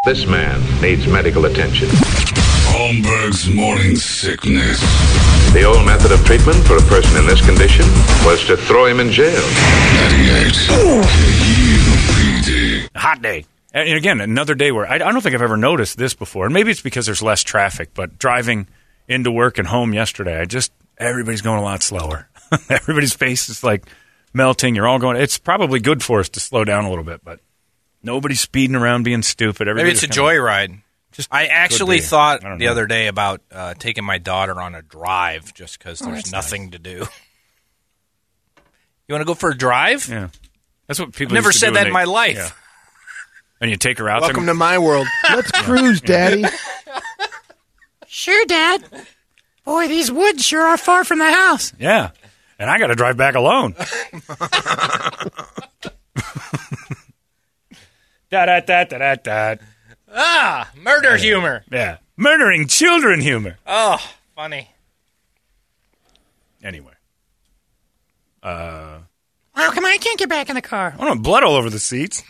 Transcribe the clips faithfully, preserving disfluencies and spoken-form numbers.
This man needs medical attention. Holmberg's Morning Sickness. The old method of treatment for a person in this condition was to throw him in jail. ninety-eight K U P D. Hot day. And again, another day where I, I don't think I've ever noticed this before. And maybe it's because there's less traffic, but driving into work and home yesterday, I just, everybody's going a lot slower. Everybody's face is like melting. You're all going, it's probably good for us to slow down a little bit, but nobody's speeding around being stupid. Maybe it's a joyride. Just I actually be. thought I the know. other day about uh, taking my daughter on a drive just because Oh, there's that's nothing nice. to do. You want to go for a drive? Yeah. That's what people I've never used to said do that when in they- my life. yeah. And you take her out. Welcome there. to my world. Let's cruise, Daddy. Sure, Dad. Boy, these woods sure are far from the house. Yeah. And I got to drive back alone. da da da da da da. Ah, murder humor. Yeah. Murdering children humor. Oh, funny. Anyway. Uh, Wow, come on, I can't get back in the car. I don't know, blood all over the seats.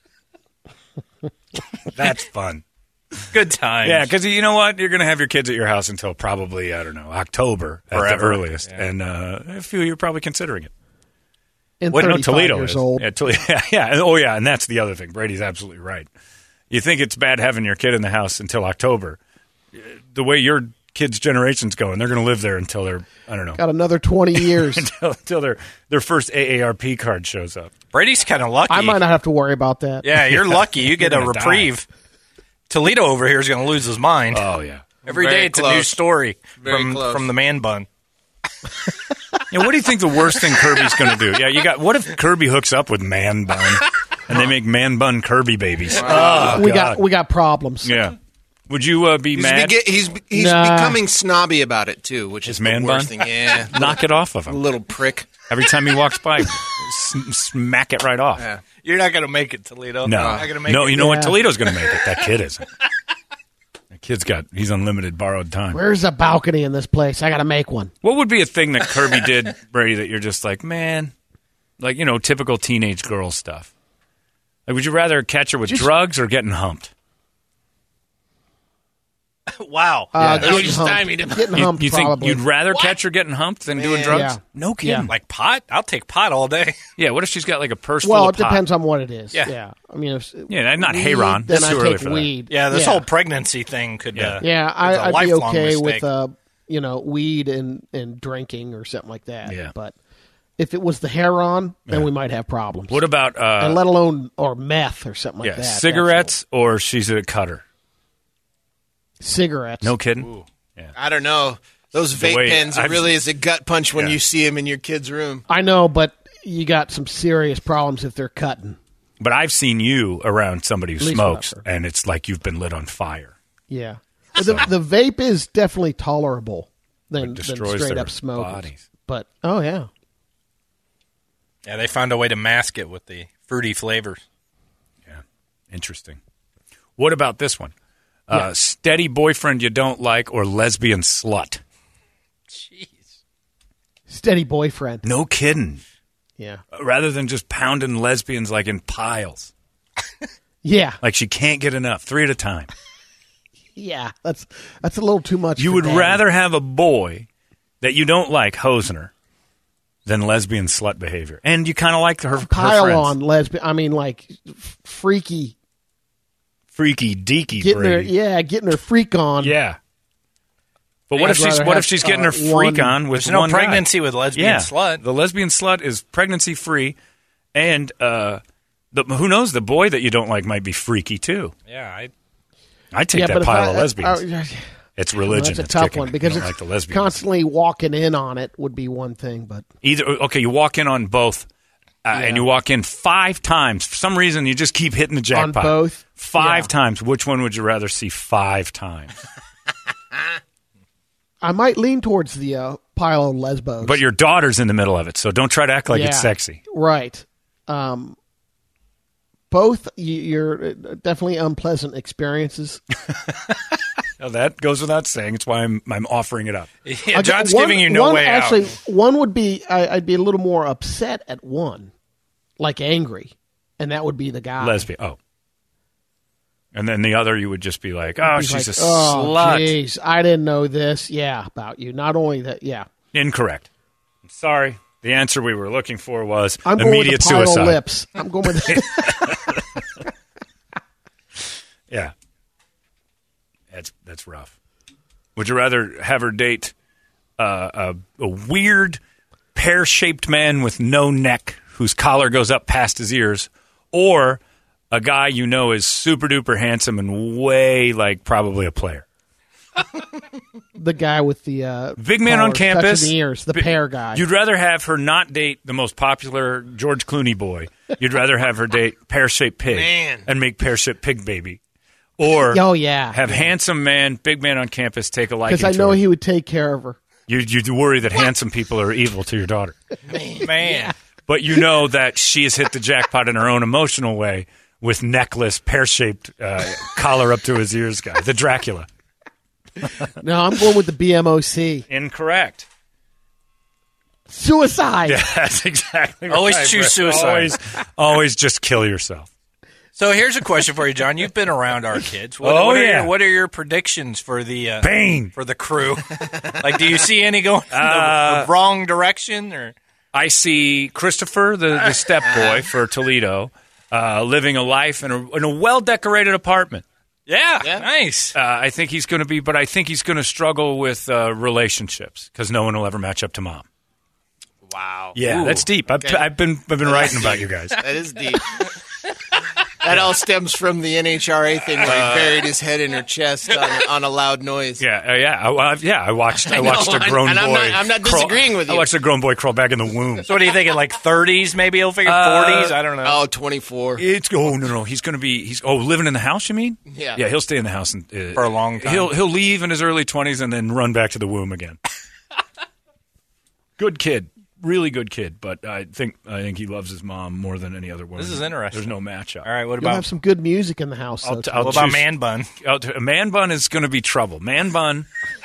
That's fun. Good times. Yeah, because you know what? You're going to have your kids at your house until probably, I don't know, October at Forever. the earliest. Yeah. And uh, a few of you are probably considering it. And Well, no, thirty-five Toledo years is. old. Yeah, Toledo, yeah, yeah. And- Oh, yeah, and that's the other thing. Brady's absolutely right. You think it's bad having your kid in the house until October. The way your kids' generation's going, they're going to live there until they're, I don't know, Got another twenty years. until, until their, their first A A R P card shows up. Brady's kind of lucky. I might not have to worry about that. Yeah, you're lucky. You get You're a gonna reprieve. Toledo over here is going to lose his mind. Oh, yeah. Every Very day it's a new close. story Very from, close. from the man bun. Yeah, what do you think the worst thing Kirby's going to do? Yeah, you got. What if Kirby hooks up with Man Bun and they make Man Bun Kirby babies? Oh, we God. got we got problems. Yeah. Would you uh, be He's, mad? bege- he's, he's Nah. becoming snobby about it, too, which His is man the worst bun? thing. Yeah. Knock it off of A him. little prick. Every time he walks by, s- smack it right off. Yeah. You're not going to make it, Toledo. No, You're not gonna make no. it. You know what? Yeah. Toledo's going to make it. That kid isn't. That kid's got. He's unlimited borrowed time. Where's a balcony in this place? I got to make one. What would be a thing that Kirby did, Brady, that you're just like, man, like you know, typical teenage girl stuff? Like, would you rather catch her with Just- drugs or getting humped? Wow. Uh, Yeah. getting humped, getting You, humped you think probably. you'd rather catch her getting humped than doing Man. drugs? Yeah. No kidding. Yeah. Like pot? I'll take pot all day. Yeah, what if she's got like a purse well, full it of pot? depends on what it is. Yeah. Yeah. I mean, if Yeah, not weed, Heron. Then It's I too early take for that. weed. Yeah, this whole pregnancy thing could. Yeah. Uh, Yeah, it's a I, I'd be lifelong okay mistake. with uh, you know, weed and, and drinking or something like that. Yeah. But if it was the heroin, then Yeah. we might have problems. What about uh, and let alone or meth or something like yeah, that. That's cigarettes or she's a cutter? all. Cigarettes. No kidding. I don't know. Those The vape way- pens, it I've- really is a gut punch when Yeah. you see them in your kid's room. I know, but you got some serious problems if they're cutting. But I've seen you around somebody who At least smokes, what I've and it's like you've been lit on fire. Yeah. The, the vape is definitely tolerable than, It than destroys straight their up smoke. bodies. But, oh, yeah. Yeah, they found a way to mask it with the fruity flavors. Yeah, interesting. What about this one? Uh, steady boyfriend you don't like or lesbian slut? Jeez. Steady boyfriend. No kidding. Yeah. Rather than just pounding lesbians like in piles. Yeah. Like she can't get enough, three at a time. Yeah. That's that's a little too much. You for would Daddy. rather have a boy that you don't like hosing her than lesbian slut behavior. And you kind of like her, her pile friends. on lesbian. I mean, like f- freaky. Freaky deaky Getting her, Brady. yeah, getting her freak on. Yeah. But what I'd if she's rather what have, if she's getting her uh, freak one- on with There's no one guy? pregnancy with lesbian Yeah, slut. the lesbian slut is pregnancy free, and uh, the, who knows? The boy that you don't like might be freaky too. Yeah, I. I take Yeah, that but if pile I- of lesbians. I- I- it's Well, religion. that's a It's tough kicking one it. because You don't it's like the lesbians. constantly walking in on it would be one thing, but Either okay, you walk in on both, uh, and you walk in five times. For some reason, you just keep hitting the jackpot. both? five Yeah. times. Which one would you rather see five times? I might lean towards the uh, pile of lesbos. But your daughter's in the middle of it, so don't try to act like it's Yeah. sexy. Right. Um, both y- you're uh, definitely unpleasant experiences. Now, that goes without saying. It's why I'm I'm offering it up. Yeah, I- John's one- giving you no one way actually, out. one would be I, I'd be a little more upset at one, like angry, and that would be the guy. Lesbian. Oh. And then the other, you would just be like, oh, He's she's like, a oh, slut. Jeez, I didn't know this. Yeah, about you. Not only that, yeah. Incorrect. I'm sorry. The answer we were looking for was I'm going immediate with the pile suicide. of lips. I'm going with Yeah. That's that's rough. Would you rather have her date uh, a, a weird pear-shaped man with no neck whose collar goes up past his ears, or a guy you know is super-duper handsome and way, like, probably a player? the guy with the uh, Big man on collar campus. touching the ears, the Bi- pear guy. You'd rather have her not date the most popular George Clooney boy. You'd rather have her date pear-shaped pig Man. and make pear-shaped pig baby. Or Oh, yeah. have handsome man, big man on campus take a liking Because I to know her. he would take care of her. You you worry that handsome people are evil to your daughter. Man. But you know that she has hit the jackpot in her own emotional way with necklace, pear-shaped uh, collar up to his ears guy, the Dracula. No, I'm going with the B M O C. Incorrect. Suicide. Yeah, that's exactly right. Always choose Brett. suicide. Always, always just kill yourself. So here's a question for you, John. You've been around our kids. What, Oh, what are yeah. Your, what are your predictions for the uh, Bane. for the crew? Like, do you see any going in the, Uh, the wrong direction? Or I see Christopher, the, the step boy for Toledo, uh, living a life in a, in a well-decorated apartment. yeah, nice. Uh, I think he's going to be, but I think he's going to struggle with uh, relationships because no one will ever match up to mom. Wow. Yeah, Ooh, that's deep. I've, okay. I've been I've been writing about you guys. That is deep. That all stems from the N H R A thing where he buried his head in her chest on, on a loud noise. Yeah, uh, yeah, I, I- yeah. I watched. I, I know, watched a grown and boy. I'm not- I'm not crawl- disagreeing with I you. watched a grown boy crawl back in the womb. So what are you thinking? Like thirties? Maybe he'll figure Uh, forties. I don't know. Oh, twenty-four. It's oh no no he's going to be he's oh living in the house you mean Yeah. yeah he'll stay in the house and, uh, For a long time. he'll he'll leave in his early twenties and then run back to the womb again. Good kid, really good kid, but I think I think he loves his mom more than any other woman. This is interesting. There's no matchup. All right. What You'll about have some good music in the house. I'll though, t- too. I'll what about choose- man bun? I'll t- Man Bun is going to be trouble. Man Bun,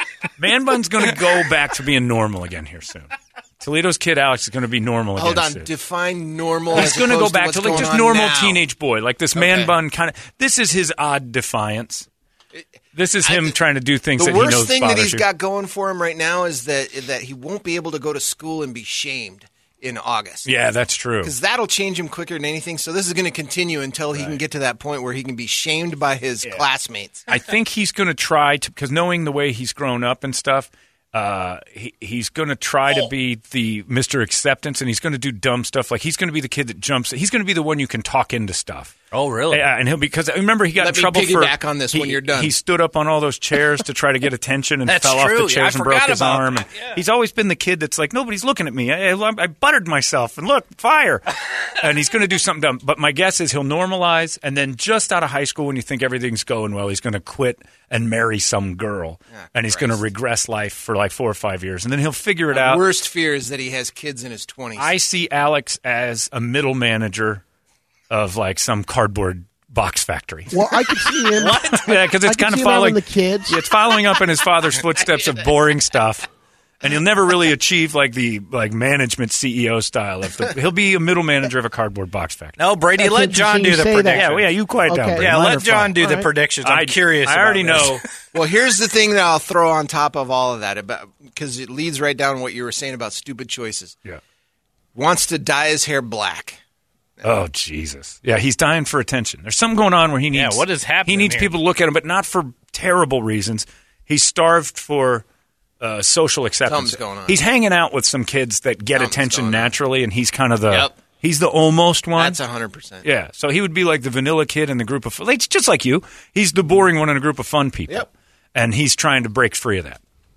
Man Bun's going to go back to being normal again here soon. Toledo's kid Alex is going to be normal again Hold on. soon. Define normal. He's going going to go back to like just normal teenage boy, like this man Okay. bun kind of. This is his odd defiance. This is him I- trying to do things The that he knows worst thing that bothers he's you. got going for him right now is that that he won't be able to go to school and be shamed in August. Yeah, that's true. Because that'll change him quicker than anything. So this is going to continue until he can get to that point where he can be shamed by his classmates. I think he's going to try to, because knowing the way he's grown up and stuff, uh, he, he's going to try to be the Mister Acceptance, and he's going to do dumb stuff. Like he's going to be the kid that jumps. He's going to be the one you can talk into stuff. Oh, really? Yeah, and he'll because I remember he got Let in me trouble for piggyback on this he, when you're done. He stood up on all those chairs to try to get attention and That's fell off true. the Yeah, chairs I and broke forgot his about arm. that. And Yeah. He's always been the kid that's like nobody's looking at me. I, I, I buttered myself and look fire, and he's going to do something dumb. But my guess is he'll normalize, and then just out of high school, when you think everything's going well, he's going to quit and marry some girl, and he's going to regress life for like four or five years, and then he'll figure it My out. worst fear is that he has kids in his twenties. I see Alex as a middle manager of like some cardboard box factory. Well, I could see him. Yeah, because I it's could kind of see him having following the kids. Yeah, it's following up in his father's footsteps of boring stuff, and he'll never really achieve like the like management C E O style of the. He'll be a middle manager of a cardboard box factory. No, Brady, That's let John interesting do you the say that. prediction. Yeah, well, yeah, you quiet down. Okay. Brady. Yeah, Mine let are John fine. do the All right. predictions. I'm I- curious. I already about this. know. Well, here's the thing that I'll throw on top of all of that, about because it leads right down what you were saying about stupid choices. Yeah. Wants to dye his hair black. Oh Jesus! Yeah, he's dying for attention. There's something going on where he Yeah, needs. what is happening He needs here? people to look at him, but not for terrible reasons. He's starved for uh, social acceptance. Something's going on. He's hanging out with some kids that get Something's attention going on. naturally, and he's kind of the. Yep. He's the almost one. That's one hundred percent. Yeah, so he would be like the vanilla kid in the group of like, just like you. He's the boring one in a group of fun people. Yep. And he's trying to break free of that.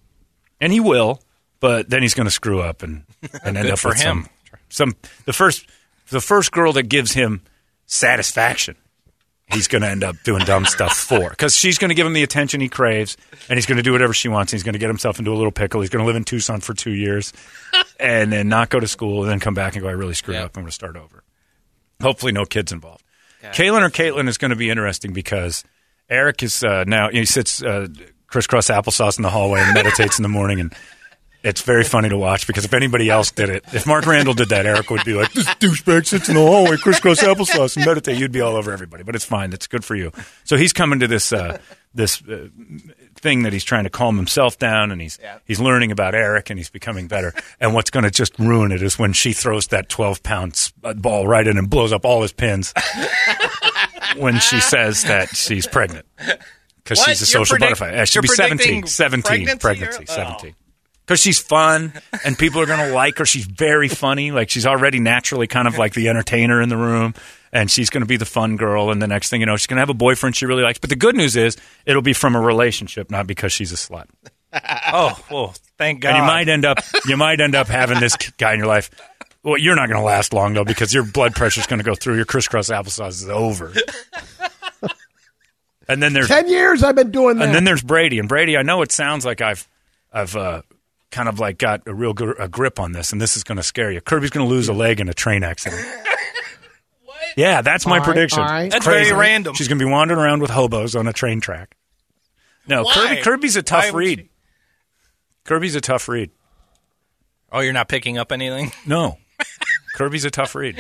And he will, but then he's going to screw up and, and end Good up for with him. some some the first the first girl that gives him satisfaction. He's going to end up doing dumb stuff for because she's going to give him the attention he craves, and he's going to do whatever she wants. He's going to get himself into a little pickle. He's going to live in Tucson for two years, and then not go to school, and then come back and go, "I really screwed Yep. up. I'm going to start over." Hopefully, no kids involved. Kaylin or Caitlin is going to be interesting because Eric is uh, now he sits uh, crisscross applesauce in the hallway and meditates in the morning, and It's very funny to watch because if anybody else did it, if Mark Randall did that, Eric would be like, this douchebag sits in the hallway, crisscross applesauce, and meditate. You'd be all over everybody, but it's fine. It's good for you. So he's coming to this uh, this uh, thing that he's trying to calm himself down, and he's Yeah. he's learning about Eric, and he's becoming better. And what's going to just ruin it is when she throws that twelve-pound ball right in and blows up all his pins when she says that she's pregnant. Because What? she's a You're social predict- butterfly. Uh, she'll you're be seventeen. predicting seventeen. pregnancy Pregnancy. or- seventeen. Because she's fun, and people are going to like her. She's very funny. Like, she's already naturally kind of like the entertainer in the room, and she's going to be the fun girl, and the next thing you know, she's going to have a boyfriend she really likes. But the good news is it'll be from a relationship, not because she's a slut. Oh, well, thank God. And you might end up you might end up having this guy in your life. Well, you're not going to last long, though, because your blood pressure's going to go through. Your crisscross applesauce is over. And then there's Ten years I've been doing that. And then there's Brady. And Brady, I know it sounds like I've I've uh, kind of like got a real gr- a grip on this, and this is going to scare you. Kirby's going to lose a leg in a train accident. What? Yeah, that's my All right, prediction. all right. That's Crazy. very random. She's going to be wandering around with hobos on a train track. No, Why? Kirby, Kirby's a Why tough would read. she- Kirby's a tough read. Oh, you're not picking up anything? No, Kirby's a tough read.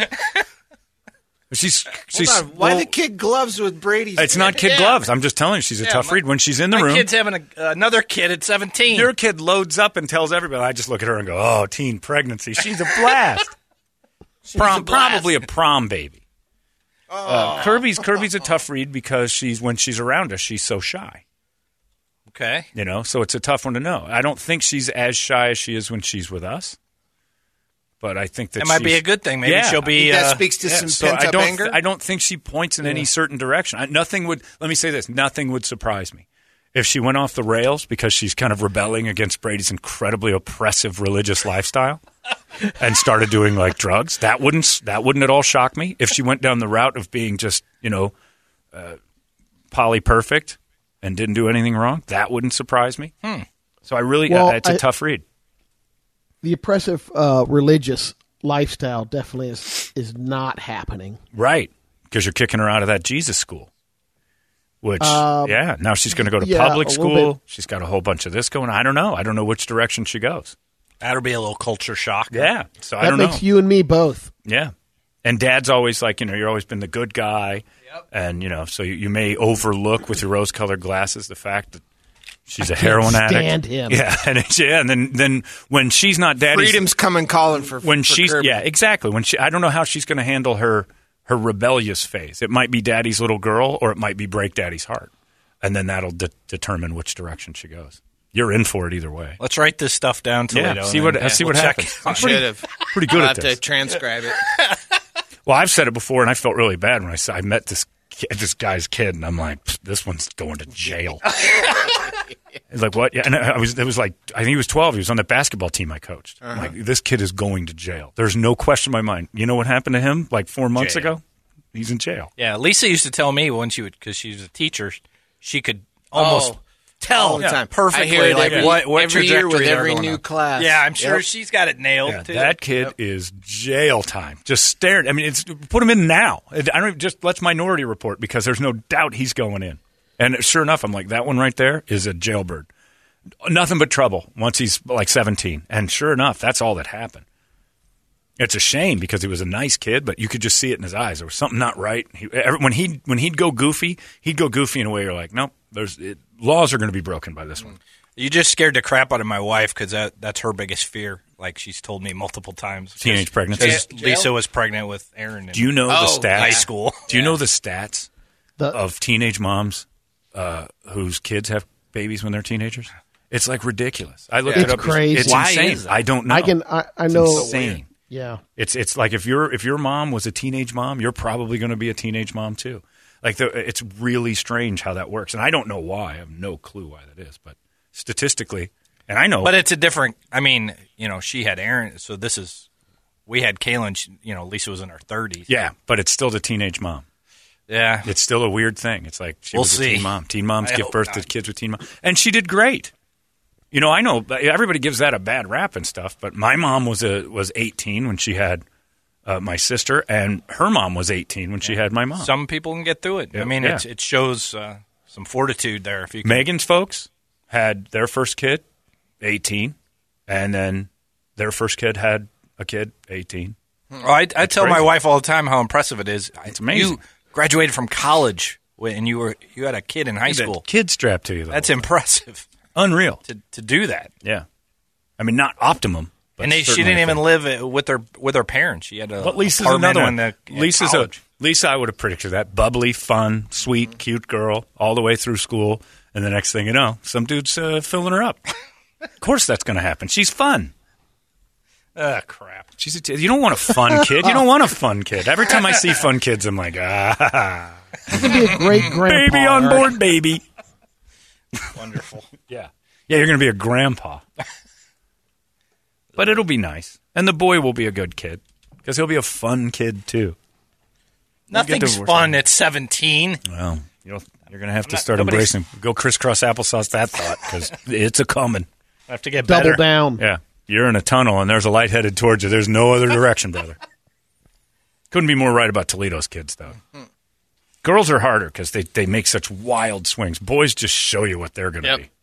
She's she's Hold on. Why well, the kid gloves with Brady's? It's not kid Yeah. gloves. I'm just telling you, she's a Yeah, tough my- read. When she's in the My room, kid's having a, another kid at seventeen. your kid loads up and tells everybody. I just look at her and go, "Oh, teen pregnancy. She's a blast." prom, a blast. Probably a prom baby. Uh, Kirby's Kirby's a tough read because she's when she's around us, she's so shy. Okay. You know, so it's a tough one to know. I don't think she's as shy as she is when she's with us. But I think that That might be she's- a good thing. Maybe Yeah. she'll be. That uh, speaks to Yeah, some so pent I up don't. anger. I don't think she points in any certain direction. I, nothing would. Let me say this: nothing would surprise me if she went off the rails because she's kind of rebelling against Brady's incredibly oppressive religious lifestyle and started doing like drugs. That wouldn't. That wouldn't at all shock me if she went down the route of being just you know, uh, poly perfect and didn't do anything wrong. That wouldn't surprise me. Hmm. So I really. Well, uh, it's a I- tough read. the oppressive uh, religious lifestyle definitely is is not happening. Right, because you're kicking her out of that Jesus school. Which, Um, yeah, now she's going to go to yeah, public a little school. bit. She's got a whole bunch of this going. I don't know. I don't know which direction she goes. That'll be a little culture shock. Yeah, so I That don't makes know. you and me both. Yeah, and Dad's always like, you know, you're always been the good guy, and you know, so you, you may overlook with your rose-colored glasses the fact that she's a heroin stand addict. him. Yeah, and it's, yeah, and then then when she's not Daddy's Freedom's coming calling for when for she's Kirby. yeah exactly when she I don't know how she's going to handle her her rebellious phase. It might be Daddy's little girl, or it might be break Daddy's heart, and then that'll de- determine which direction she goes. You're in for it either way. Let's write this stuff down, Toledo. Yeah, see and what then, yeah, see we'll what check happens. it. I'm I pretty, should have. pretty good I'll at have this. to transcribe it. Well, I've said it before, and I felt really bad when I said I met this ki- this guy's kid, and I'm like, this one's going to jail. He's like, what? Yeah, and I was. It was like I think he was twelve. He was on the basketball team I coached. I'm like, this kid is going to jail. There's no question in my mind. You know what happened to him like four months Jail. ago? He's in jail. Yeah, Lisa used to tell me when she would, because she was a teacher, she could almost Oh, tell all the time. perfectly I hear it like every- what, what every year with trajectory they're every going new on. class. Yeah, I'm sure Yep. she's got it nailed Yeah, too. that kid is jail time. Just staring. I mean, it's put him in now. I don't even, just let's Minority Report because there's no doubt he's going in. And sure enough, I'm like, that one right there is a jailbird. Nothing but trouble once he's like seventeen. And sure enough, that's all that happened. It's a shame because he was a nice kid, but you could just see it in his eyes. There was something not right. He, every, when he when he'd go goofy, he'd go goofy in a way you're like, nope, there's it, laws are going to be broken by this one. You just scared the crap out of my wife because that, that's her biggest fear. Like she's told me multiple times. Teenage pregnancy. Because Lisa was pregnant with Aaron in Do you know Oh, the stats? high school. Do you know the stats The, of teenage moms uh, whose kids have babies when they're teenagers? It's like ridiculous. I looked It's it up. crazy. It's Why insane. is that? I don't know. I can. I, I It's know. insane. Yeah. It's it's like if your if your mom was a teenage mom, you're probably going to be a teenage mom too. Like the, it's really strange how that works, and I don't know why. I have no clue why that is, but statistically, and I know. But it's a different. I mean, you know, she had Aaron, so this is. We had Kaylin. She, you know, Lisa was in her thirties. yeah, but it's still the teenage mom. Yeah. It's still a weird thing. It's like she We'll was a see. teen mom. Teen moms I give hope birth to not. kids with teen mom, and she did great. You know, I know everybody gives that a bad rap and stuff, but my mom was a was eighteen when she had uh, my sister, and her mom was eighteen when she had my mom. Some people can get through it. I Yeah. mean, Yeah. it's, it shows uh, some fortitude there. If you can. Megan's folks had their first kid, eighteen, And then their first kid had a kid, eighteen. Oh, I, I tell crazy. my wife all the time how impressive it is. It's amazing. You graduated from college and you were you had a kid in high You had school. kid strapped to you. That's whole impressive time. Unreal. to to do that. Yeah. I mean, not optimum. But And they, she certainly didn't a even thing. live with her with her parents. She had a But Lisa's apartment another one. in the, in Lisa's a, college. Lisa, I would have predicted that. Bubbly, fun, sweet, cute girl all the way through school. And the next thing you know, some dude's uh, filling her up. Of course that's going to happen. She's fun. Ah, crap. She's a t- you don't want a fun kid. You don't want a fun kid. Every time I see fun kids, I'm like, ah. You could be a great grandpa. Baby on Eric. board, baby. Wonderful. Yeah. Yeah, you're going to be a grandpa. But it'll be nice. And the boy will be a good kid because he'll be a fun kid, too. Nothing's divorced. fun at seventeen. Well, you know, you're going to have to not- start nobody's- embracing. Go crisscross applesauce that thought because it's a coming. I have to get Double better. down. Yeah. You're in a tunnel and there's a light headed towards you. There's no other direction, brother. Couldn't be more right about Toledo's kids, though. Girls are harder because they, they make such wild swings. Boys just show you what they're going to Yep. be.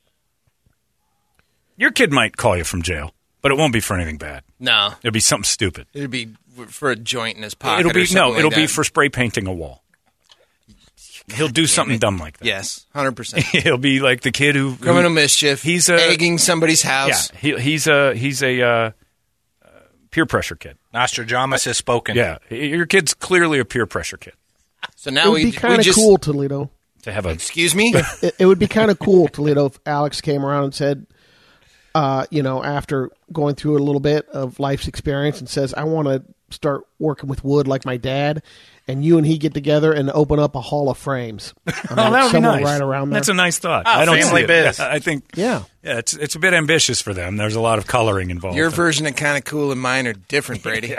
Your kid might call you from jail, but it won't be for anything bad. No, It'll be something stupid. it'd be for a joint in his pocket. It'll or be something no, like it'll that. be for spray painting a wall. He'll do something dumb like that. Yes, hundred percent. He'll be like the kid who, who Criminal mischief. He's a- egging somebody's yeah, house. he, he's a he's a uh, uh, peer pressure kid. Nostradamus has spoken. Yeah, your kid's clearly a peer pressure kid. So It now would we be we kind of just cool, Toledo. To have a excuse me. It, it would be kind of cool, Toledo, if Alex came around and said, uh, you know, after going through a little bit of life's experience and says, I want to start working with wood like my dad, and you and he get together and open up a hall of frames. I mean, oh, that would be somewhere nice. right around there. That's a nice thought. Oh, I don't family see it. biz. Yeah, I think. Yeah. Yeah, it's it's a bit ambitious for them. There's a lot of coloring involved. Your version of kind of cool and mine are different, Brady.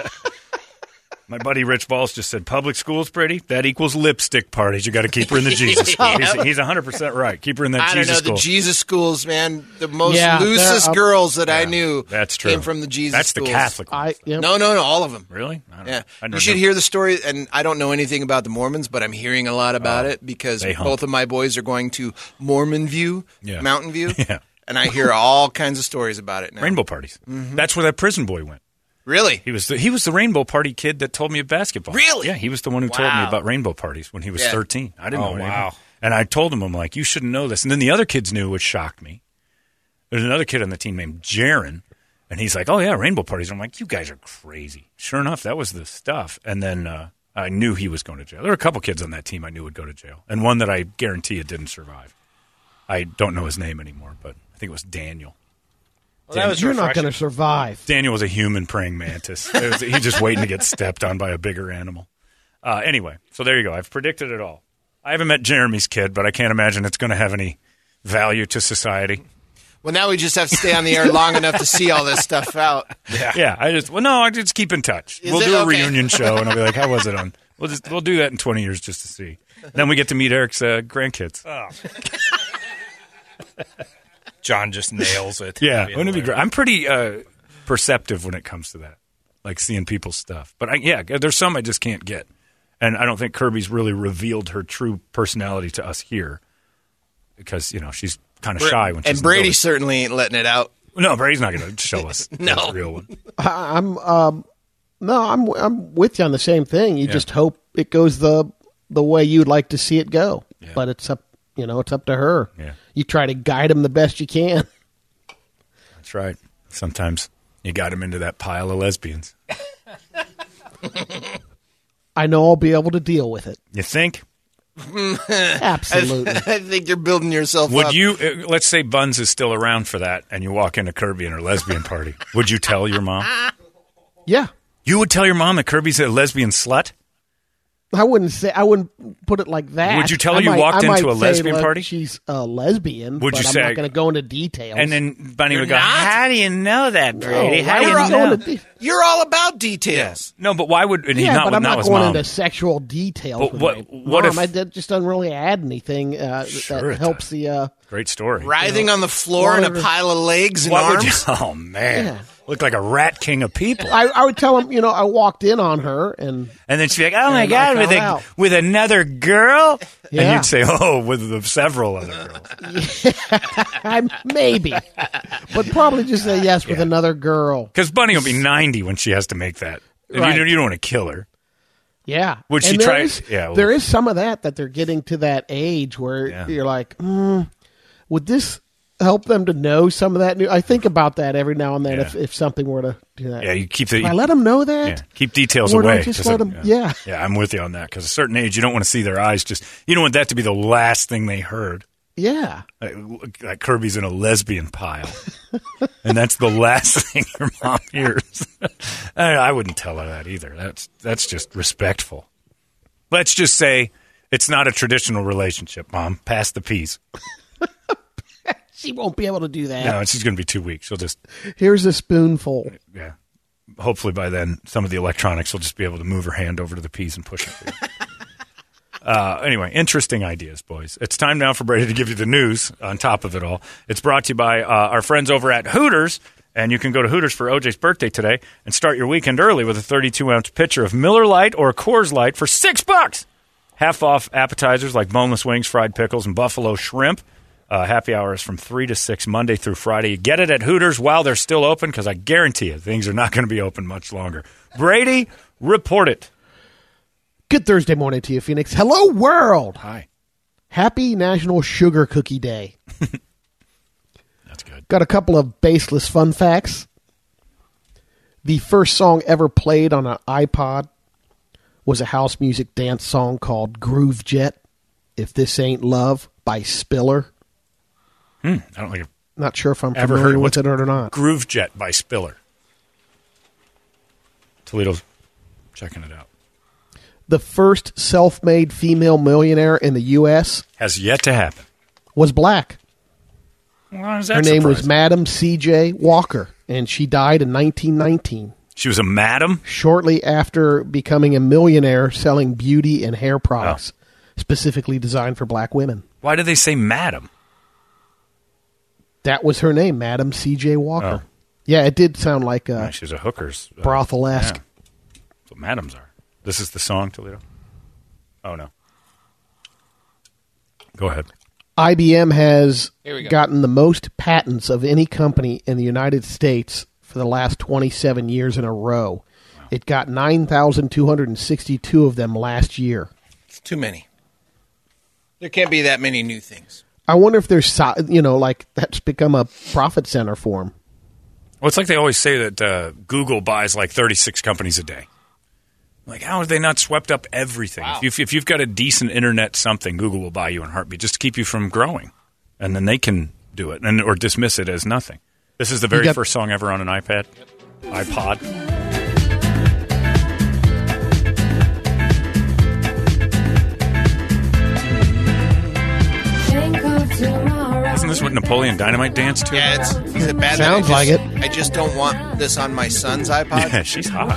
My buddy Rich Balls just said, public schools, Brady, that equals lipstick parties. You got to keep her in the Jesus school. He's, he's one hundred percent right. Keep her in that I don't Jesus know school. the Jesus schools, man. The most Yeah, they're loosest up- girls that I knew That's true. came from the Jesus That's schools. the Catholic I, ones. yep. No, no, no, all of them. Really? I don't Yeah, know. I you never should knew. hear the story, and I don't know anything about the Mormons, but I'm hearing a lot about it because they hump. both of my boys are going to Mormon View, Yeah. Mountain View, Yeah. and I hear all kinds of stories about it now. Rainbow parties. That's where that prison boy went. Really? He was the, he was the rainbow party kid that told me of basketball. Really? Yeah, he was the one who told me Wow. about rainbow parties when he was Yeah. thirteen. I didn't Oh, know anything. wow. And I told him, I'm like, you shouldn't know this. And then the other kids knew, which shocked me. There's another kid on the team named Jaron, and he's like, oh, yeah, rainbow parties. I'm like, you guys are crazy. Sure enough, that was the stuff. And then uh, I knew he was going to jail. There were a couple kids on that team I knew would go to jail, and one that I guarantee it didn't survive. I don't know his name anymore, but I think it was Daniel. Well, that was You're not refreshing. going to survive. Daniel was a human praying mantis. It was, he's just waiting to get stepped on by a bigger animal. Uh, anyway, so there you go. I've predicted it all. I haven't met Jeremy's kid, but I can't imagine it's going to have any value to society. Well, now we just have to stay on the air long enough to see all this stuff out. Yeah, yeah. I just well, no, I just keep in touch. Is we'll it? do a Okay. reunion show, and I'll be like, "How was it on?" We'll just we'll do that in twenty years just to see. Then we get to meet Eric's uh, grandkids. John just nails it. Yeah, It'd wouldn't it be hilarious. great? I'm pretty uh, perceptive when it comes to that, like seeing people's stuff. But I, yeah, there's some I just can't get, and I don't think Kirby's really revealed her true personality to us here because you know she's kind of shy when she's And in the Brady building. certainly ain't letting it out. No, Brady's not going to show us No. the real one. I, I'm um, no, I'm I'm with you on the same thing. You Yeah. just hope it goes the the way you'd like to see it go. But it's up, you know, it's up to her. Yeah. You try to guide them the best you can. That's right. Sometimes you got him into that pile of lesbians. I know I'll be able to deal with it. You think? Absolutely. I think you're building yourself Would up. you, uh, let's say Buns is still around for that, and you walk into Kirby and her lesbian party. Would you tell your mom? Yeah. You would tell your mom that Kirby's a lesbian slut? I wouldn't say I wouldn't put it like that. Would you tell her I you might- walked I might into a say lesbian le- party? She's a lesbian. Would but you I'm say- not going to go into details. And then Bunny would go, not? how do you know that, Brady? No, how do I'm you not know? going to de- You're all about details. No, but why would, and he's yeah, not but with I'm now not his going mom. into sexual details. But with what- my what mom. if- I, that just doesn't really add anything uh, Sure that it helps does. the. Uh, Great story. Writhing on the floor in a Water- pile of legs and What would arms. you, oh, man. Yeah. Looked like a rat king of people. I, I would tell him, you know, I walked in on her and And then she'd be like, oh, my And I God, with, found a, out. with another girl? And Yeah. you'd say, oh, with the several other girls. I maybe, but probably just say yes with Yeah. another girl. Because Bunny will be ninety when she has to make that. And Right. You, you don't want to kill her. Yeah. Would she And there try- is- yeah, well- there is some of that that they're getting to that age where Yeah. you're like, mm, would this help them to know some of that new? I think about that every now and then Yeah. if, if something were to do that. Yeah, you keep the. Do I let them know that? Yeah, keep details Or do I away. just 'cause let it- 'em- yeah. yeah, I'm with you on that. Because at a certain age, you don't want to see their eyes. Just you don't want that to be the last thing they heard. Yeah. Like, like Kirby's in a lesbian pile, and that's the last thing your mom hears. I, I wouldn't tell her that either. That's that's just respectful. Let's just say it's not a traditional relationship, Mom. Pass the peas. She won't be able to do that. No, she's going to be too weak. She'll just Here's a spoonful. yeah. Hopefully by then, some of the electronics will just be able to move her hand over to the peas and push it for you. Uh, anyway, interesting ideas, boys. It's time now for Brady to give you the news on top of it all. It's brought to you by uh, our friends over at Hooters, and you can go to Hooters for O J's birthday today and start your weekend early with a thirty-two ounce pitcher of Miller Lite or Coors Light for six bucks. Half off appetizers like boneless wings, fried pickles, and buffalo shrimp. Uh, happy hour is from three to six Monday through Friday. You get it at Hooters while they're still open because I guarantee you things are not going to be open much longer. Brady, report it. Good Thursday morning to you, Phoenix. Hello, world. Hi. Happy National Sugar Cookie Day. That's good. Got a couple of baseless fun facts. The first song ever played on an iPod was a house music dance song called Groove Jet, If This Ain't Love, by Spiller. Hmm, I don't think I've Not sure if I'm ever familiar heard with what's it or not. Groove Jet by Spiller. Toledo's checking it out. The first self-made female millionaire in the U S Has yet to happen. was black. Why is that Her name was surprising? Madam C J Walker, and she died in nineteen nineteen. She was a madam? Shortly after becoming a millionaire selling beauty and hair products, specifically designed for black women. Why did they say madam? That was her name, Madam C J Walker. Oh. Yeah, it did sound like Yeah, a she's a hooker's. Uh, brothel-esque. yeah. That's what madams are. This is the song, Toledo? Oh, no. Go ahead. I B M has Here we go. gotten the most patents of any company in the United States for the last twenty-seven years in a row. It got nine thousand two hundred sixty-two of them last year. It's too many. There can't be that many new things. I wonder if there's, si- you know, like that's become a profit center for them. Well, it's like they always say that uh, Google buys like thirty-six companies a day. Like, how have they not swept up everything? Wow. If, you've, if you've got a decent internet something, Google will buy you in a heartbeat just to keep you from growing. And then they can do it and or dismiss it as nothing. This is the very got- first song ever on an iPad, iPod. Isn't this what Napoleon Dynamite danced to? Yeah, it's is it bad? that Sounds I just, like it. I just don't want this on my son's iPod. Yeah, she's hot.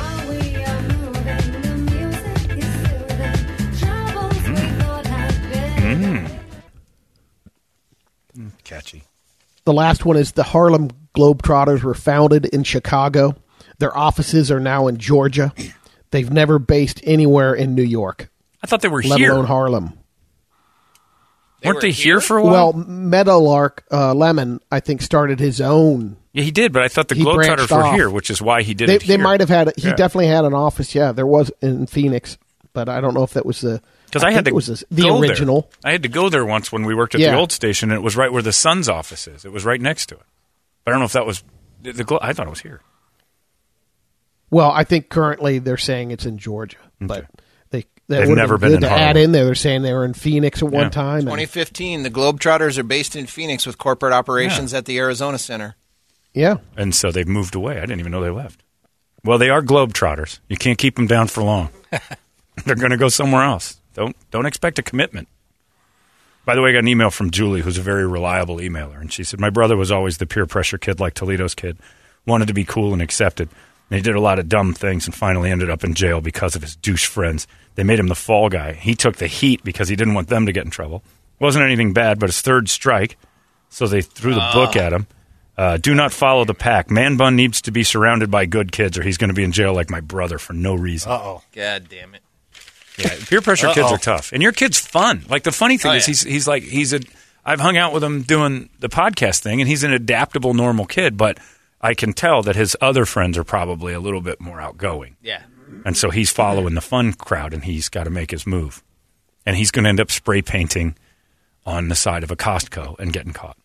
Catchy. The last one is the Harlem Globetrotters were founded in Chicago. Their offices are now in Georgia. They've never based anywhere in New York, I thought they were let here. alone Harlem. Weren't were they here here? for a while? Well, Meadowlark uh, Lemon, I think, started his own. Yeah, he did, but I thought the He branched Globetrotters were off. here, which is why he did They, it they here. might have had. He Yeah. definitely had an office. Yeah, there was in Phoenix, but I don't know if that was the Because I, had think to it was the, the go there. original. I had to go there once when we worked at Yeah. the old station, and it was right where the Sun's office is. It was right next to it. But I don't know if that was the, the Glo- I thought it was here. Well, I think currently they're saying it's in Georgia, but they that They've would never have been good in to Harlem. add in there. They're saying they were in Phoenix at one Yeah. time. and- twenty fifteen, the Globetrotters are based in Phoenix with corporate operations at the Arizona Center. yeah, And so they've moved away. I didn't even know they left. Well, they are Globetrotters. You can't keep them down for long. They're going to go somewhere else. Don't don't expect a commitment. By the way, I got an email from Julie, who's a very reliable emailer, and she said, my brother was always the peer pressure kid like Toledo's kid, wanted to be cool and accepted. And he did a lot of dumb things and finally ended up in jail because of his douche friends. They made him the fall guy. He took the heat because he didn't want them to get in trouble. Wasn't anything bad, but his third strike, so they threw the book at him. Uh, do not follow the pack. Man Bun needs to be surrounded by good kids or he's going to be in jail like my brother for no reason. Uh-oh. God damn it. Yeah, peer pressure kids are tough, and your kid's fun. Like the funny thing Oh, is, yeah. he's he's like he's a I've hung out with him doing the podcast thing, and he's an adaptable, normal kid, but I can tell that his other friends are probably a little bit more outgoing. Yeah. And so he's following the fun crowd, and he's got to make his move. And he's going to end up spray painting on the side of a Costco and getting caught.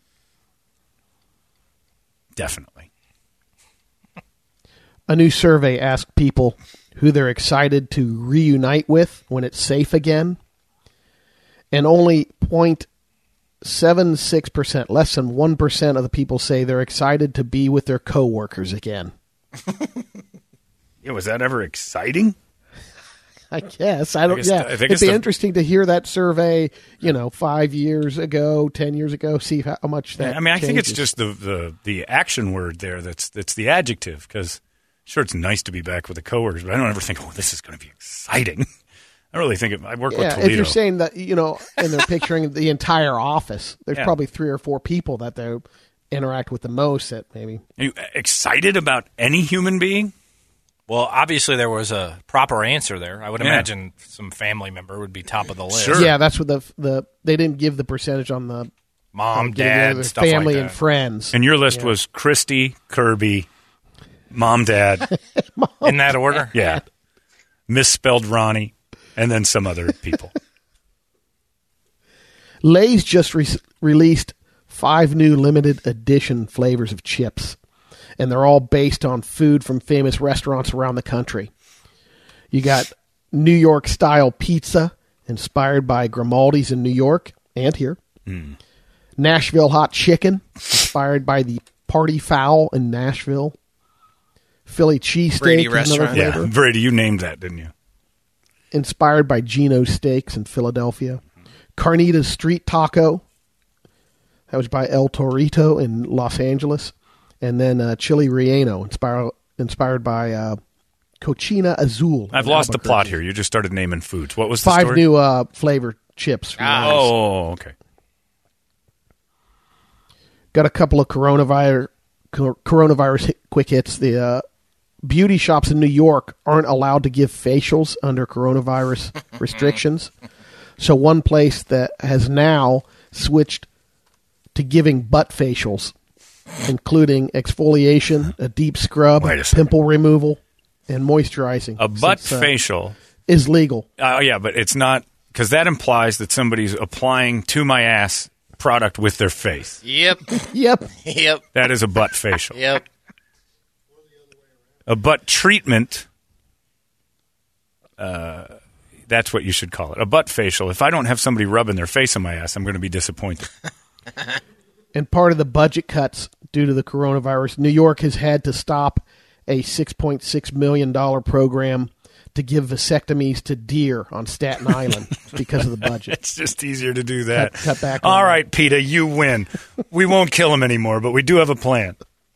Definitely. A new survey asked people who they're excited to reunite with when it's safe again. And only zero point seven six percent, less than one percent of the people say they're excited to be with their coworkers again. Yeah, was that ever exciting? I guess. I don't, I guess yeah. the- I think It'd it's be the- interesting to hear that survey, you know, five years ago, ten years ago, see how much that I mean, I think it's changes. just the, the, the action word there that's that's the adjective, because sure, it's nice to be back with the coworkers, but I don't ever think, oh, this is going to be exciting. I really think it, I work with Yeah, Toledo. if you're saying that, you know, and they're picturing the entire office, there's Yeah. probably three or four people that they interact with the most that maybe. Are you excited about any human being? Well, obviously there was a proper answer there. I would Yeah. imagine some family member would be top of the list. Sure. Yeah, that's what the the they didn't give the percentage on the Mom, getting dad, together, stuff family like and that. friends. And your list was Christy, Kirby, Mom, Dad, In that order? yeah, misspelled Ronnie, and then some other people. Lay's just re- released five new limited edition flavors of chips, and they're all based on food from famous restaurants around the country. You got New York style pizza, inspired by Grimaldi's in New York and here. Mm. Nashville hot chicken, inspired by the Party Fowl in Nashville. Philly cheesesteak, Brady is another restaurant. Yeah, flavor, Brady, you named that, didn't you? inspired by Geno's Steaks in Philadelphia. Carnitas street taco, that was by El Torito in Los Angeles. And then uh, chili relleno, inspired inspired by uh, Cochina Azul. I've in lost the plot Albuquerque. here. You just started naming foods. What was the Five story? new uh, flavor chips. from Ah. Lay's. Oh, okay. Got a couple of coronavirus cor- coronavirus hit, quick hits. The uh, beauty shops in New York aren't allowed to give facials under coronavirus restrictions. So one place that has now switched to giving butt facials, including exfoliation, a deep scrub, Wait a second. pimple removal, and moisturizing. A butt since, uh, facial. is legal. Oh, yeah, but it's not, because that implies that somebody's applying to my ass product with their face. Yep. Yep. Yep. That is a butt facial. Yep. A butt treatment, uh, that's what you should call it. A butt facial. If I don't have somebody rubbing their face on my ass, I'm going to be disappointed. And part of the budget cuts due to the coronavirus, New York has had to stop a six point six million dollars program to give vasectomies to deer on Staten Island because of the budget. It's just easier to do that. Cut- cut back on All that. right, PETA, you win. We won't kill them anymore, but we do have a plan.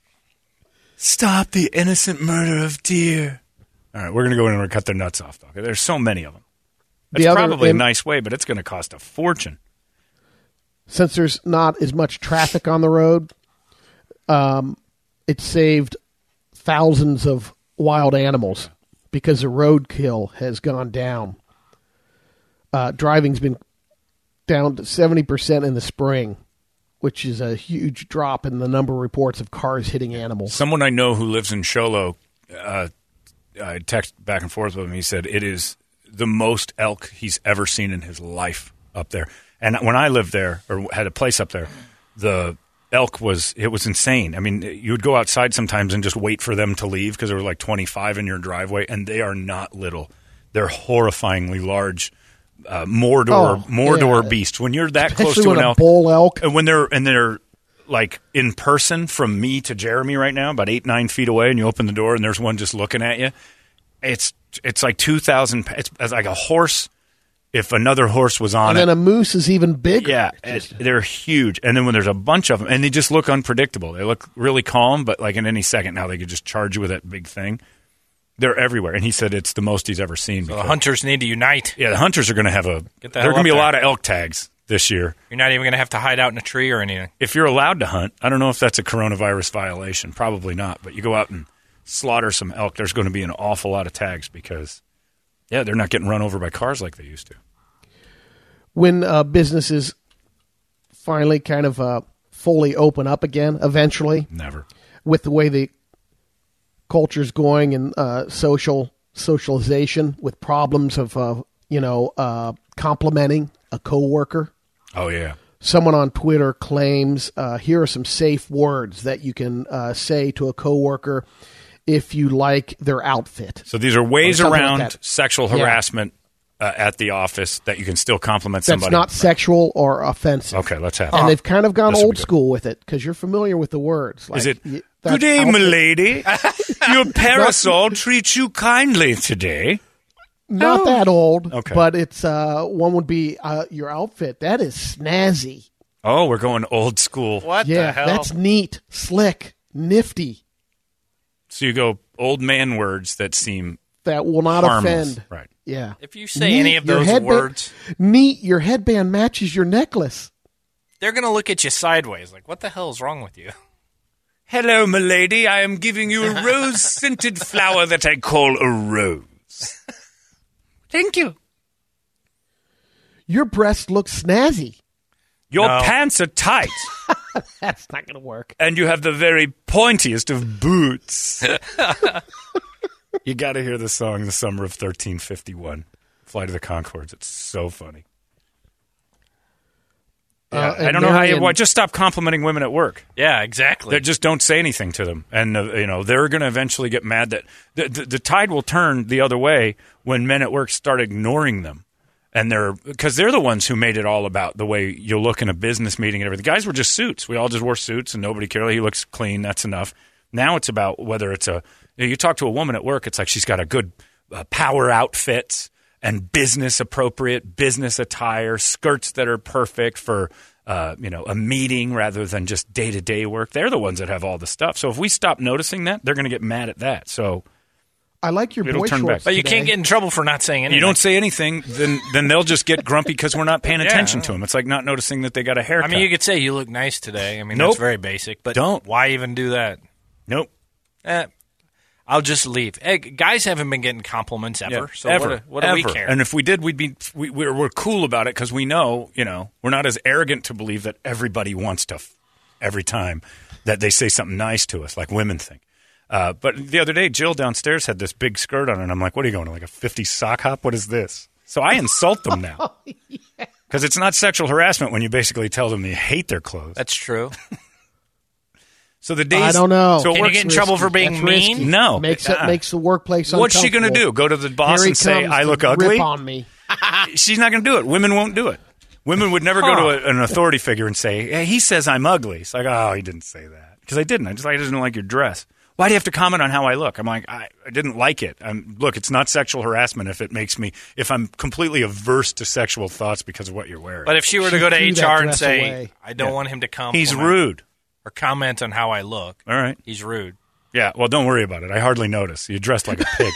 Stop the innocent murder of deer. All right, we're going to go in and we're gonna cut their nuts off. Though. There's so many of them. The It's other probably im- a nice way, but it's going to cost a fortune. Since there's not as much traffic on the road, um, it saved thousands of wild animals because the roadkill has gone down. Uh, driving's been down to seventy percent in the spring, which is a huge drop in the number of reports of cars hitting animals. Someone I know who lives in Sholo, uh, I text back and forth with him. He said it is the most elk he's ever seen in his life up there. And when I lived there or had a place up there, the elk was it was insane. I mean, you would go outside sometimes and just wait for them to leave because there were like twenty-five in your driveway, and they are not little. They're horrifyingly large. Uh, Mordor, Oh, Mordor yeah. beasts. When you're that Especially close to when an a elk, bull elk. and when they're and they're like in person from me to Jeremy right now, about eight nine feet away, and you open the door and there's one just looking at you. It's it's like two thousand. It's, it's like a horse. If another horse was on And it, then a moose is even bigger. yeah, it- they're huge. And then when there's a bunch of them, and they just look unpredictable. They look really calm, but like in any second now they could just charge you with that big thing. They're everywhere, and he said it's the most he's ever seen. So the because- hunters need to unite. yeah, the hunters are going to have a. Get the There are hell going to be up a there. lot of elk tags this year. You're not even going to have to hide out in a tree or anything. If you're allowed to hunt, I don't know if that's a coronavirus violation. Probably not. But you go out and slaughter some elk, there's going to be an awful lot of tags because, yeah, they're not getting run over by cars like they used to. When uh, businesses finally kind of uh, fully open up again eventually Never. with the way the culture's going and uh, social socialization with problems of, uh, you know, uh, complimenting a coworker. Oh, yeah. Someone on Twitter claims, uh, here are some safe words that you can uh, say to a coworker if you like their outfit. So these are ways Or something around like that. sexual Yeah. harassment uh, at the office that you can still compliment That's somebody. not sexual or offensive. Okay, let's have And it. they've kind of gone This will be old good. school with it because you're familiar with the words. Like, Is it, y- that good day, outfit- milady. Your parasol treats you kindly today. Not Oh. that old, Okay. but it's uh, one would be uh, your outfit. That is snazzy. Oh, we're going old school. What yeah, the hell? that's neat, slick, nifty. So you go old man words that seem That will not harmless. offend. Right. Yeah. If you say any of your those headband- words, neat, your headband matches your necklace. they're going to look at you sideways. Like, what the hell is wrong with you? Hello, milady. I am giving you a rose-scented flower that I call a rose. Thank you. Your breast looks snazzy. Your No. pants are tight, That's not going to work. and you have the very pointiest of boots. You got to hear the song "The Summer of thirteen fifty-one," "Flight of the Conchords." It's so funny. Uh, Yeah, I and don't know how you. Marion- Why, just stop complimenting women at work. Yeah, exactly. That just don't say anything to them, and uh, you know they're going to eventually get mad that the, the, the tide will turn the other way when men at work start ignoring them, and they're because they're the ones who made it all about the way you look in a business meeting and everything. The guys were just suits. We all just wore suits, and nobody cared. He looks clean. That's enough. Now it's about whether it's a you, know, you talk to a woman at work. It's like she's got a good uh, power outfit and business appropriate business attire, skirts that are perfect for. Uh, you know, a meeting rather than just day-to-day work. They're the ones that have all the stuff. So if we stop noticing that, they're going to get mad at that. So I like your It'll boy turn shorts back. but you today. can't get in trouble for not saying anything. you don't say anything, then then they'll just get grumpy because we're not paying Yeah. attention to them. It's like not noticing that they got a I haircut. mean, you could say you look nice today. I mean, Nope. that's very basic. But Don't. Why even do that? nope. Eh, I'll just leave. Hey, guys haven't been getting compliments ever. Yeah, so ever, what, what do we ever. care? And if we did, we'd be we, we're, we're cool about it because we know, you know, we're not as arrogant to believe that everybody wants to f- every time that they say something nice to us, like women think. Uh, but the other day, Jill downstairs had this big skirt on, and I'm like, "What are you going to like a fifties sock hop? What is this?" So I insult them now because it's not sexual harassment when you basically tell them you hate their clothes. That's true. So the days I don't know. So it Can you works. get in trouble for being That's mean? risky. No. makes it Uh-uh. makes the workplace. What's she going to uncomfortable. do? Go to the boss Here he and say, comes "I to look rip ugly"? on me. She's not going to do it. Women won't do it. Women would never go to a, an authority figure and say, hey, he says I'm ugly. It's like, oh, he didn't say that. Because I didn't. I just like, I just didn't like your dress. Why do you have to comment on how I look? I'm like, I, I didn't like it. I'm, look, it's not sexual harassment if it makes me, if I'm completely averse to sexual thoughts because of what you're wearing. But if she were to She go to threw H that R and dress say, away. I don't Yeah. want him to compliment He's rude. or comment on how I look, All right. he's rude. Yeah, well, don't worry about it. I hardly notice. You dressed like a pig.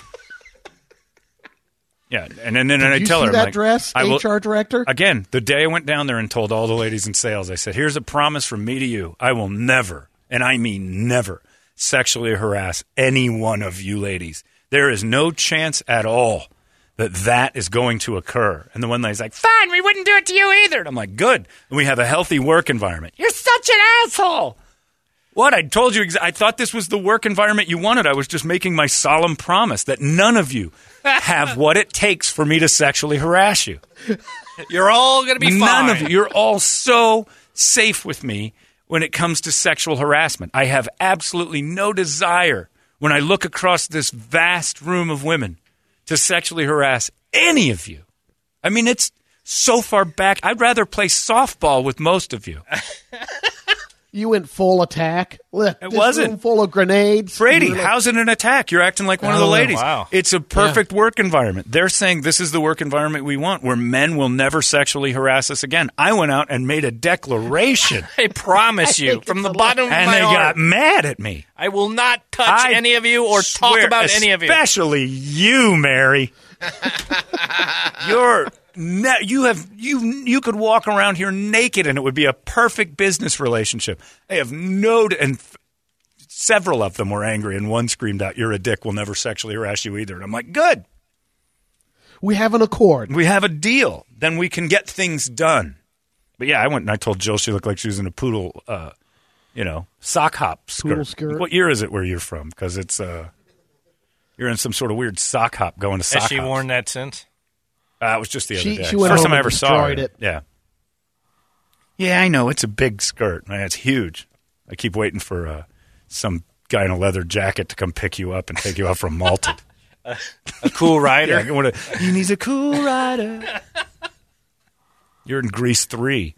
Yeah, and then and, then I Did you tell see her, I'm that like, dress, I will- H R director? Again, the day I went down there and told all the ladies in sales, I said, here's a promise from me to you. I will never, and I mean never, sexually harass any one of you ladies. There is no chance at all that that is going to occur. And the one lady's like, fine, we wouldn't do it to you either. And I'm like, good. And we have a healthy work environment. You're such an asshole. What? I told you, ex- I thought this was the work environment you wanted. I was just making my solemn promise that none of you have what it takes for me to sexually harass you. You're all going to be None fine. of you. You're all so safe with me when it comes to sexual harassment. I have absolutely no desire when I look across this vast room of women to sexually harass any of you. I mean, it's so far back. I'd rather play softball with most of you. You went full attack. Look, It this wasn't. room full of grenades. Brady, You were like- how's it an attack? You're acting like one of the Oh, ladies. wow. It's a perfect work environment. They're saying this is the work environment we want where men will never sexually harass us again. I went out and made a declaration. I promise you, think from it's the a bottom of And my they heart, got mad at me. I will not touch I any of you or talk swear, about any of you. Especially you, Mary. You're ne- you have you you could walk around here naked and it would be a perfect business relationship. They have no and f- several of them were angry and one screamed out, "You're a dick. We'll never sexually harass you either." And I'm like, "Good. We have an accord. We have a deal. Then we can get things done." But yeah, I went and I told Jill she looked like she was in a poodle, uh, you know, sock hop skirt. Poodle skirt. What year is it where you're from? Because it's uh, you're in some sort of weird sock hop going to sock Has she hops. worn that since? Uh, it was just the other She- day. she went First home time I and ever saw her. destroyed it. Yeah. Yeah, I know. It's a big skirt. Man, it's huge. I keep waiting for uh, some guy in a leather jacket to come pick you up and take you out from Malted. A cool rider? Yeah, I wanna, he needs a cool rider. You're in Grease three.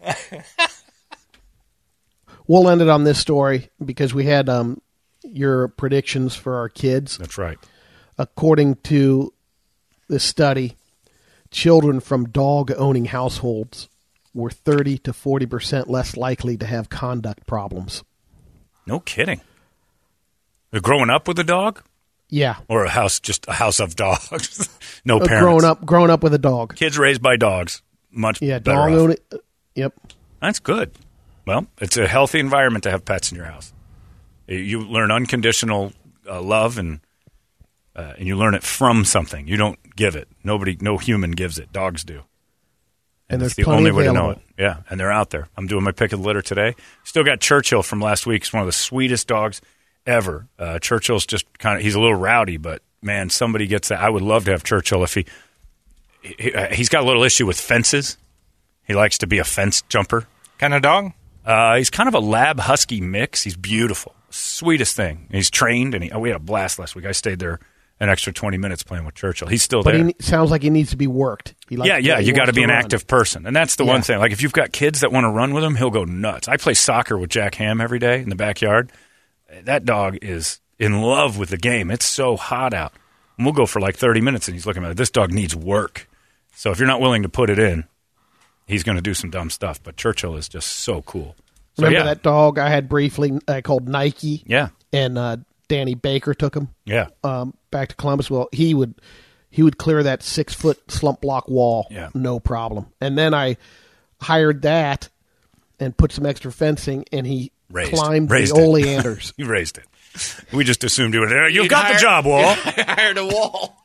We'll end it on this story because we had um, your predictions for our kids. That's right. According to this study, children from dog-owning households were thirty to forty percent less likely to have conduct problems. No kidding. They're growing up with a dog? Yeah. Or a house, just a house of dogs. No Uh, parents. Growing up, growing up with a dog. Kids raised by dogs. Much Yeah, better dog off. owning. Yep. That's good. Well, it's a healthy environment to have pets in your house. You learn unconditional uh, love, and uh, and you learn it from something. You don't give it. Nobody, no human gives it. Dogs do. And That's there's the plenty only way to know available. it. Yeah, and they're out there. I'm doing my pick of the litter today. Still got Churchill from last week. He's one of the sweetest dogs ever. Uh, Churchill's just kind of, he's a little rowdy, but man, somebody gets that. I would love to have Churchill if he, he uh, he's got a little issue with fences. He likes to be a fence jumper. Kind of dog? Uh, he's kind of a lab husky mix. He's beautiful. Sweetest thing. He's trained, and he, oh, we had a blast last week. I stayed there an extra twenty minutes playing with Churchill. He's still But there. he ne- sounds like he needs to be worked. He likes Yeah, to- yeah, he you got to wants be an run. active person. And that's the Yeah. one thing. Like, if you've got kids that want to run with him, he'll go nuts. I play soccer with Jack Ham every day in the backyard. That dog is in love with the game. It's so hot out. And we'll go for like thirty minutes, and he's looking at it. This dog needs work. So if you're not willing to put it in, he's going to do some dumb stuff. But Churchill is just so cool. So, Remember yeah. that dog I had briefly uh, called Nike? Yeah. And uh, Danny Baker took him Yeah. um, back to Columbus. Well, he would he would clear that six foot slump block wall, Yeah. no problem. And then I hired that and put some extra fencing, and he Raised. climbed Raised the it. oleanders. You raised it. We just assumed you would. Uh, You've You'd got hire- the job, Wall. I hired a wall.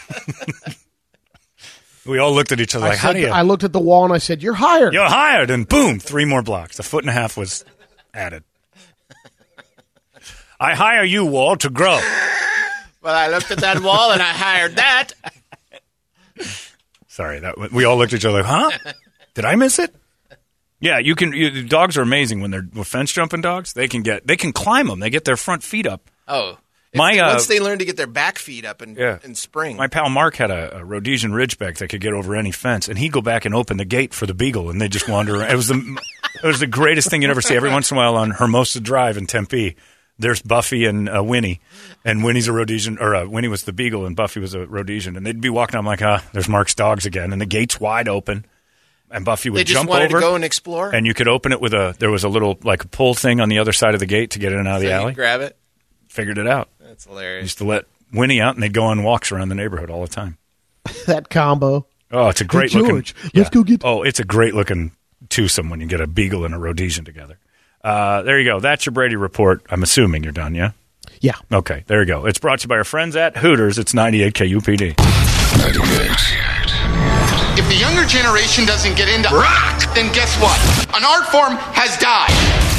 We all looked at each other I, like, how said, do you? I looked at the wall and I said, "You're hired." You're hired, and boom, three more blocks. A foot and a half was added. I hire you, Wall, to grow. Well, I looked at that wall and I hired that. Sorry, that we all looked at each other like, huh? Did I miss it? Yeah, you can. You, dogs are amazing when they're with fence jumping dogs. They can get, they can climb them. They get their front feet up. Oh. If My, they- uh, once they learn to get their back feet up and, Yeah. and spring. My pal Mark had a, a Rhodesian Ridgeback that could get over any fence, and he'd go back and open the gate for the beagle, and they just wander around. It was the it was the greatest thing you'd ever see. Every once in a while on Hermosa Drive in Tempe, there's Buffy and uh, Winnie, and Winnie's a Rhodesian, or uh, Winnie was the beagle, and Buffy was a Rhodesian, and they'd be walking. I'm like, ah, there's Mark's dogs again, and the gate's wide open, and Buffy would they just jump wanted over, to go and explore. and you could open it with a. There was a little like a pull thing on the other side of the gate to get in and out of so the you alley. grab it. Figured it out. That's hilarious. Used to let Winnie out, and they'd go on walks around the neighborhood all the time. That combo. Oh, it's a great Hey, looking. George, let's go get- Oh, it's a great looking twosome when you get a beagle and a Rhodesian together. Uh, there you go. That's your Brady report. I'm assuming you're done. Yeah. Yeah. Okay. There you go. It's brought to you by our friends at Hooters. It's ninety-eight K U P D. If the younger generation doesn't get into rock, then guess what? An art form has died.